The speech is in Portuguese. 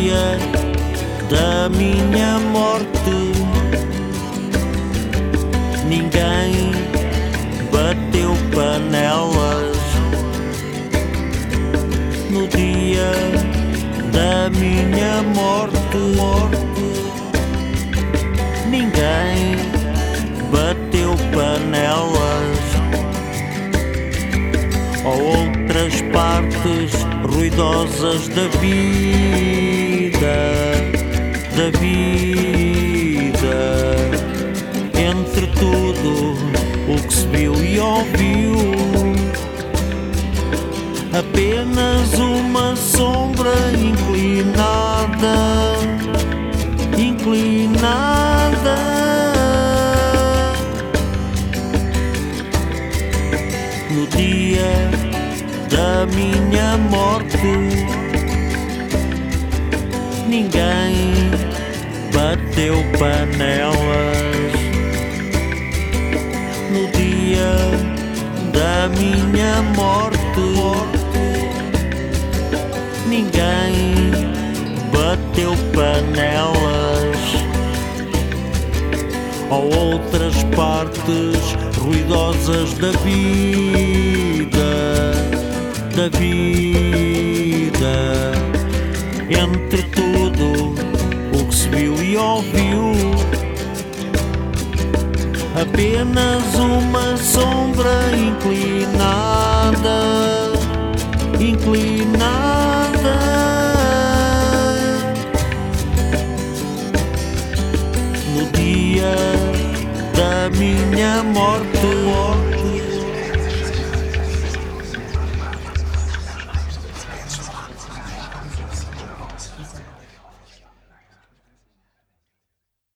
dia da minha morte, ninguém bateu panelas. No dia da minha morte, ninguém bateu panelas. Ou outras partes ruidosas da vida, entre tudo o que se viu e ouviu, apenas uma sombra inclinada. No dia da minha morte, ninguém bateu panelas. No dia da minha morte, ninguém bateu panelas. Ou outras partes ruidosas da vida, entre tudo o que se viu e ouviu, apenas uma sombra inclinada. No dia da minha morte,